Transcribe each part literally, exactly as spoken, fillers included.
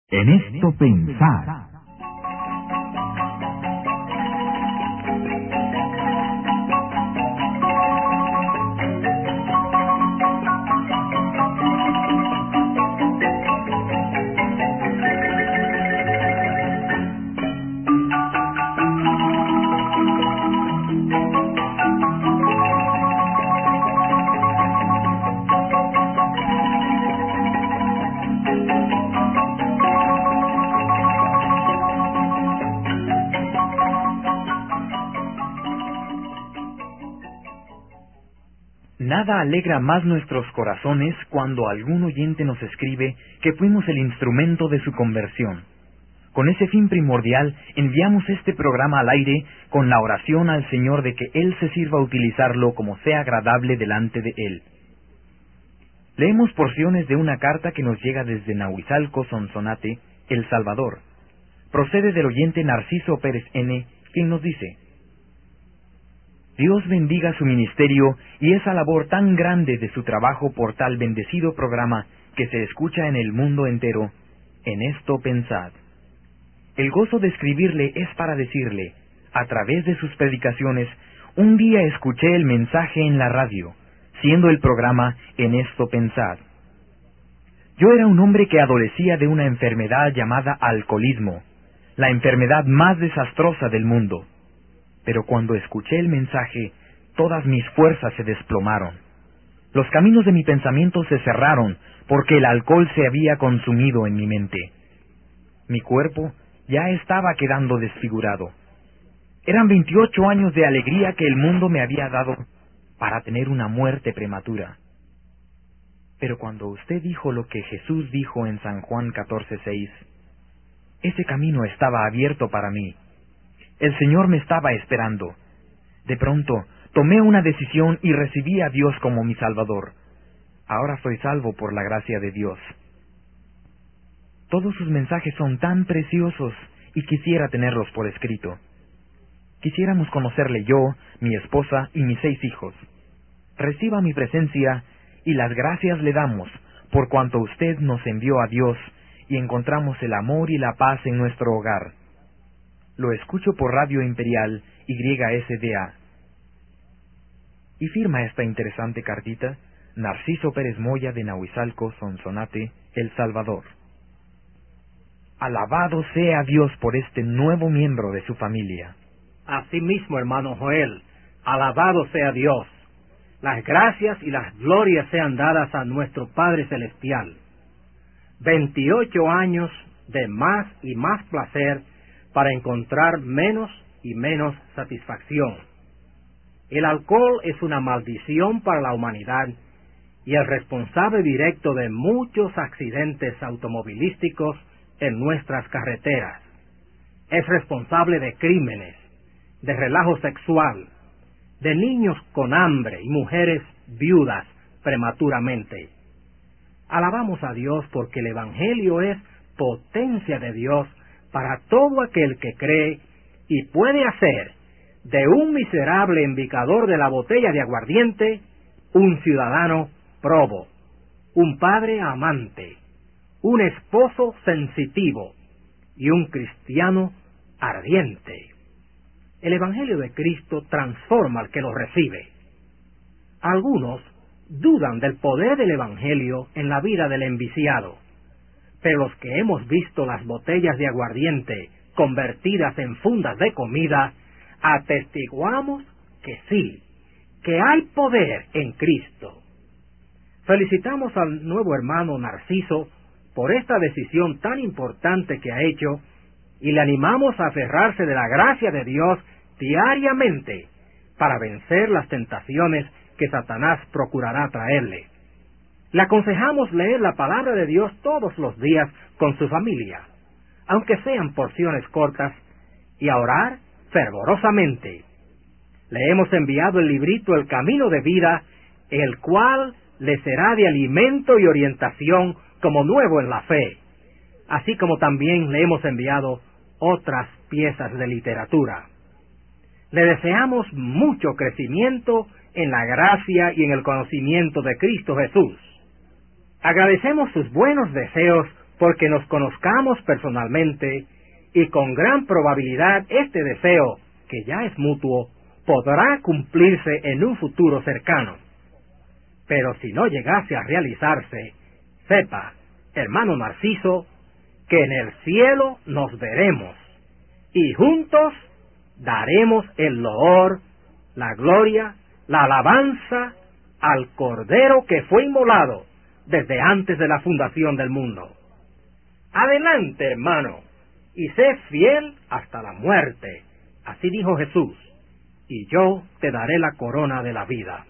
En esto pensar. Nada alegra más nuestros corazones cuando algún oyente nos escribe que fuimos el instrumento de su conversión. Con ese fin primordial, enviamos este programa al aire con la oración al Señor de que Él se sirva a utilizarlo como sea agradable delante de Él. Leemos porciones de una carta que nos llega desde Nahuizalco, Sonsonate, El Salvador. Procede del oyente Narciso Pérez N., quien nos dice: Dios bendiga su ministerio y esa labor tan grande de su trabajo por tal bendecido programa que se escucha en el mundo entero. En esto pensad. El gozo de escribirle es para decirle, a través de sus predicaciones, un día escuché el mensaje en la radio, siendo el programa En esto pensad. Yo era un hombre que adolecía de una enfermedad llamada alcoholismo, la enfermedad más desastrosa del mundo. Pero cuando escuché el mensaje, todas mis fuerzas se desplomaron. Los caminos de mi pensamiento se cerraron, porque el alcohol se había consumido en mi mente. Mi cuerpo ya estaba quedando desfigurado. Eran veintiocho años de alegría que el mundo me había dado para tener una muerte prematura. Pero cuando usted dijo lo que Jesús dijo en San Juan catorce seis, ese camino estaba abierto para mí. El Señor me estaba esperando. De pronto, tomé una decisión y recibí a Dios como mi Salvador. Ahora soy salvo por la gracia de Dios. Todos sus mensajes son tan preciosos y quisiera tenerlos por escrito. Quisiéramos conocerle yo, mi esposa y mis seis hijos. Reciba mi presencia y las gracias le damos por cuanto usted nos envió a Dios y encontramos el amor y la paz en nuestro hogar. Lo escucho por Radio Imperial Y S D A. Y firma esta interesante cartita Narciso Pérez Moya de Nahuizalco, Sonsonate, El Salvador. Alabado sea Dios por este nuevo miembro de su familia. Asimismo, hermano Joel, alabado sea Dios. Las gracias y las glorias sean dadas a nuestro Padre Celestial. Veintiocho años de más y más placer para encontrar menos y menos satisfacción. El alcohol es una maldición para la humanidad y el responsable directo de muchos accidentes automovilísticos en nuestras carreteras. Es responsable de crímenes, de relajo sexual, de niños con hambre y mujeres viudas prematuramente. Alabamos a Dios porque el Evangelio es potencia de Dios para todo aquel que cree y puede hacer de un miserable embicador de la botella de aguardiente un ciudadano probo, un padre amante, un esposo sensitivo y un cristiano ardiente. El Evangelio de Cristo transforma al que lo recibe. Algunos dudan del poder del Evangelio en la vida del enviciado, pero los que hemos visto las botellas de aguardiente convertidas en fundas de comida, atestiguamos que sí, que hay poder en Cristo. Felicitamos al nuevo hermano Narciso por esta decisión tan importante que ha hecho y le animamos a aferrarse de la gracia de Dios diariamente para vencer las tentaciones que Satanás procurará traerle. Le aconsejamos leer la palabra de Dios todos los días con su familia, aunque sean porciones cortas, y a orar fervorosamente. Le hemos enviado el librito El Camino de Vida, el cual le será de alimento y orientación como nuevo en la fe, así como también le hemos enviado otras piezas de literatura. Le deseamos mucho crecimiento en la gracia y en el conocimiento de Cristo Jesús. Agradecemos sus buenos deseos porque nos conozcamos personalmente, y con gran probabilidad este deseo, que ya es mutuo, podrá cumplirse en un futuro cercano. Pero si no llegase a realizarse, sepa, hermano Narciso, que en el cielo nos veremos, y juntos daremos el loor, la gloria, la alabanza al Cordero que fue inmolado desde antes de la fundación del mundo. Adelante, hermano, y sé fiel hasta la muerte. Así dijo Jesús, y yo te daré la corona de la vida.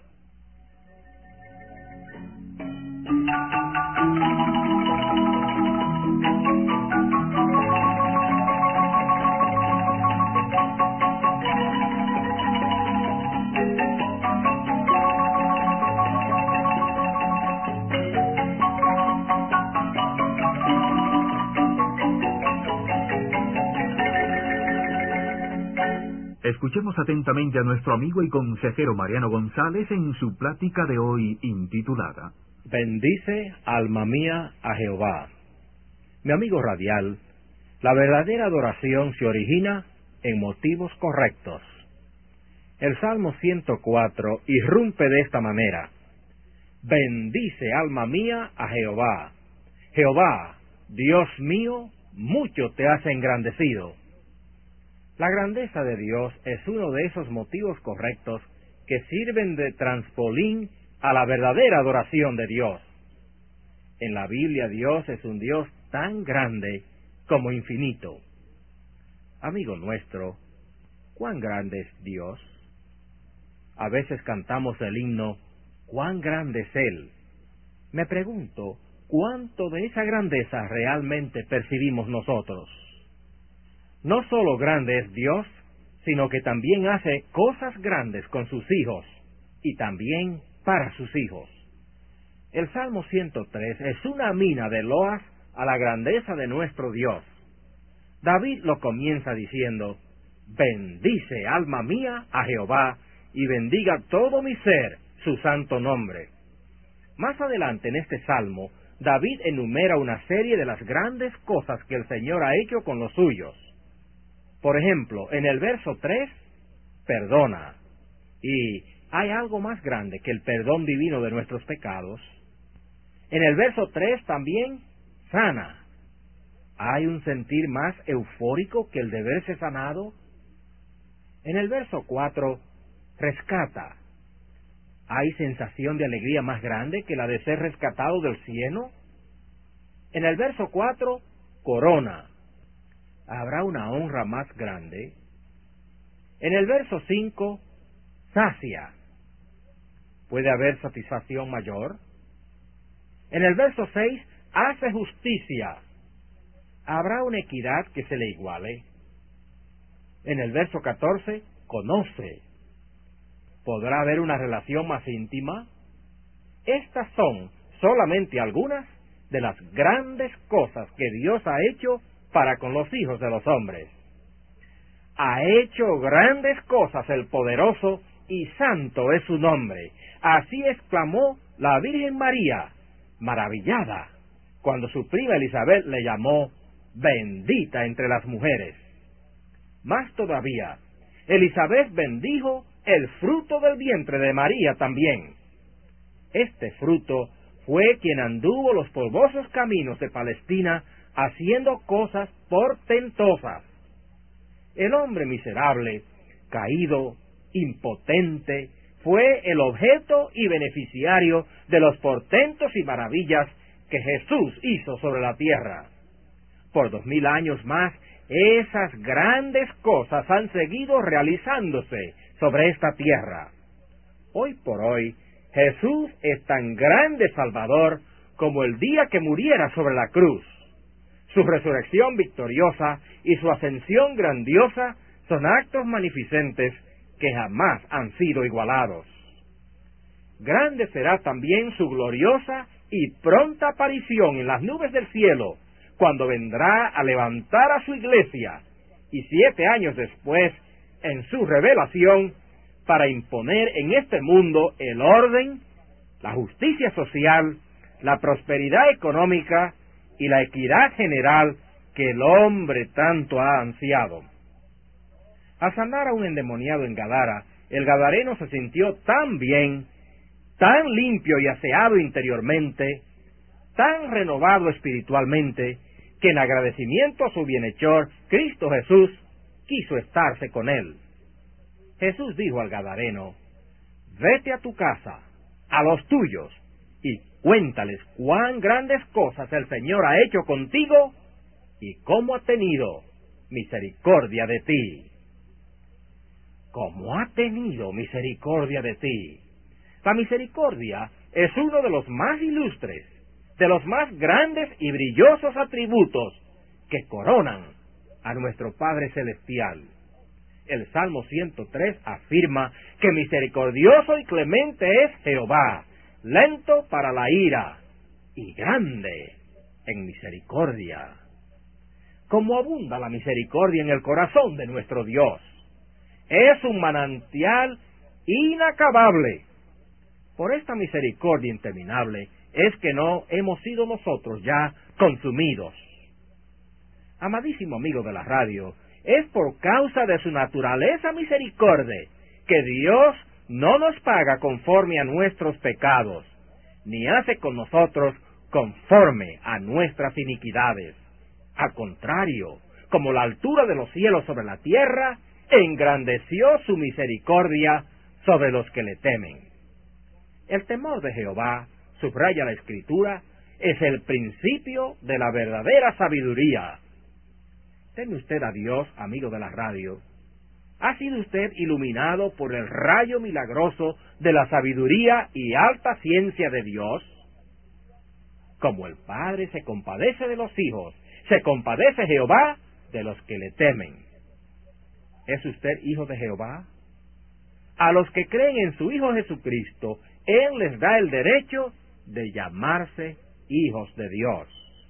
Escuchemos atentamente a nuestro amigo y consejero Mariano González en su plática de hoy intitulada Bendice, alma mía, a Jehová. Mi amigo radial, la verdadera adoración se origina en motivos correctos. El Salmo ciento cuatro irrumpe de esta manera: Bendice, alma mía, a Jehová. Jehová, Dios mío, mucho te has engrandecido. La grandeza de Dios es uno de esos motivos correctos que sirven de trampolín a la verdadera adoración de Dios. En la Biblia Dios es un Dios tan grande como infinito. Amigo nuestro, ¿cuán grande es Dios? A veces cantamos el himno, ¿cuán grande es Él? Me pregunto, ¿cuánto de esa grandeza realmente percibimos nosotros? No solo grande es Dios, sino que también hace cosas grandes con sus hijos, y también para sus hijos. El Salmo ciento tres es una mina de loas a la grandeza de nuestro Dios. David lo comienza diciendo, Bendice, alma mía, a Jehová, y bendiga todo mi ser su santo nombre. Más adelante en este Salmo, David enumera una serie de las grandes cosas que el Señor ha hecho con los suyos. Por ejemplo, en el verso tres, perdona. Y hay algo más grande que el perdón divino de nuestros pecados. En el verso tres también, sana. ¿Hay un sentir más eufórico que el de verse sanado? En el verso cuatro, rescata. ¿Hay sensación de alegría más grande que la de ser rescatado del cielo? En el verso cuatro, corona. ¿Habrá una honra más grande? En el verso cinco, sacia. ¿Puede haber satisfacción mayor? En el verso seis, hace justicia. ¿Habrá una equidad que se le iguale? En el verso catorce, conoce. ¿Podrá haber una relación más íntima? Estas son solamente algunas de las grandes cosas que Dios ha hecho para con los hijos de los hombres. Ha hecho grandes cosas el poderoso, y santo es su nombre. Así exclamó la Virgen María, maravillada, cuando su prima Elizabeth le llamó bendita entre las mujeres. Más todavía, Elizabeth bendijo el fruto del vientre de María también. Este fruto fue quien anduvo los polvosos caminos de Palestina haciendo cosas portentosas. El hombre miserable, caído, impotente, fue el objeto y beneficiario de los portentos y maravillas que Jesús hizo sobre la tierra. Por dos mil años más, esas grandes cosas han seguido realizándose sobre esta tierra. Hoy por hoy, Jesús es tan grande Salvador como el día que muriera sobre la cruz. Su resurrección victoriosa y su ascensión grandiosa son actos magnificentes que jamás han sido igualados. Grande será también su gloriosa y pronta aparición en las nubes del cielo, cuando vendrá a levantar a su iglesia, y siete años después, en su revelación, para imponer en este mundo el orden, la justicia social, la prosperidad económica y la equidad general que el hombre tanto ha ansiado. Al sanar a un endemoniado en Gadara, el gadareno se sintió tan bien, tan limpio y aseado interiormente, tan renovado espiritualmente, que en agradecimiento a su bienhechor, Cristo Jesús quiso estarse con él. Jesús dijo al gadareno: vete a tu casa, a los tuyos, y cuéntales cuán grandes cosas el Señor ha hecho contigo y cómo ha tenido misericordia de ti. ¿Cómo ha tenido misericordia de ti? La misericordia es uno de los más ilustres, de los más grandes y brillosos atributos que coronan a nuestro Padre Celestial. El Salmo ciento tres afirma que misericordioso y clemente es Jehová, lento para la ira y grande en misericordia. Como abunda la misericordia en el corazón de nuestro Dios. Es un manantial inacabable. Por esta misericordia interminable es que no hemos sido nosotros ya consumidos. Amadísimo amigo de la radio, es por causa de su naturaleza misericordia que Dios no nos paga conforme a nuestros pecados, ni hace con nosotros conforme a nuestras iniquidades. Al contrario, como la altura de los cielos sobre la tierra, engrandeció su misericordia sobre los que le temen. El temor de Jehová, subraya la Escritura, es el principio de la verdadera sabiduría. ¿Teme usted a Dios, amigo de la radio? ¿Ha sido usted iluminado por el rayo milagroso de la sabiduría y alta ciencia de Dios? Como el Padre se compadece de los hijos, se compadece Jehová de los que le temen. ¿Es usted hijo de Jehová? A los que creen en su Hijo Jesucristo, Él les da el derecho de llamarse hijos de Dios.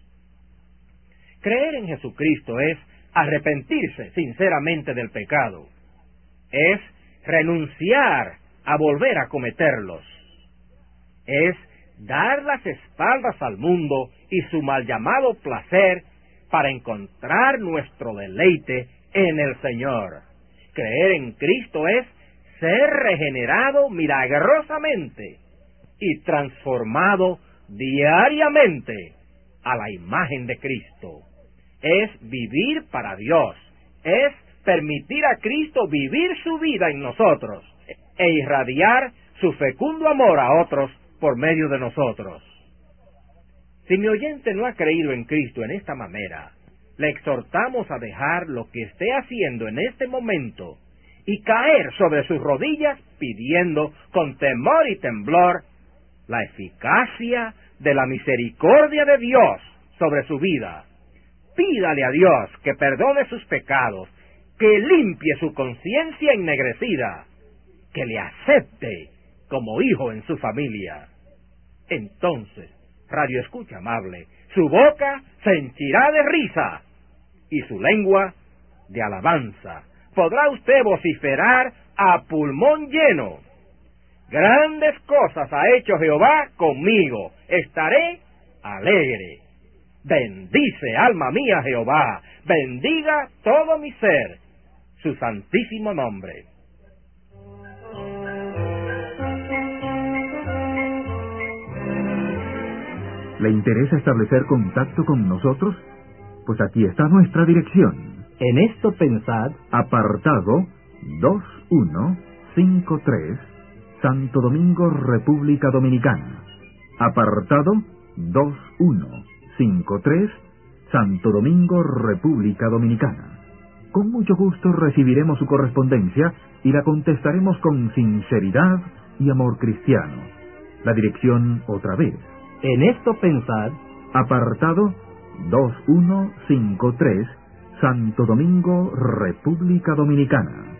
Creer en Jesucristo es arrepentirse sinceramente del pecado. Es renunciar a volver a cometerlos. Es dar las espaldas al mundo y su mal llamado placer para encontrar nuestro deleite en el Señor. Creer en Cristo es ser regenerado milagrosamente y transformado diariamente a la imagen de Cristo. Es vivir para Dios, es permitir a Cristo vivir su vida en nosotros e irradiar su fecundo amor a otros por medio de nosotros. Si mi oyente no ha creído en Cristo en esta manera, le exhortamos a dejar lo que esté haciendo en este momento y caer sobre sus rodillas pidiendo con temor y temblor la eficacia de la misericordia de Dios sobre su vida. Pídale a Dios que perdone sus pecados, que limpie su conciencia ennegrecida, que le acepte como hijo en su familia. Entonces, radio escucha amable, su boca se henchirá de risa y su lengua de alabanza. Podrá usted vociferar a pulmón lleno: grandes cosas ha hecho Jehová conmigo, estaré alegre. Bendice, alma mía, Jehová, bendiga todo mi ser su santísimo nombre. ¿Le interesa establecer contacto con nosotros? Pues aquí está nuestra dirección. En esto pensad, apartado dos uno cinco tres, Santo Domingo, República Dominicana. Apartado dos uno cinco tres, Santo Domingo, República Dominicana. Con mucho gusto recibiremos su correspondencia y la contestaremos con sinceridad y amor cristiano. La dirección otra vez. en esto pensad, apartado dos uno cinco tres, Santo Domingo, República Dominicana.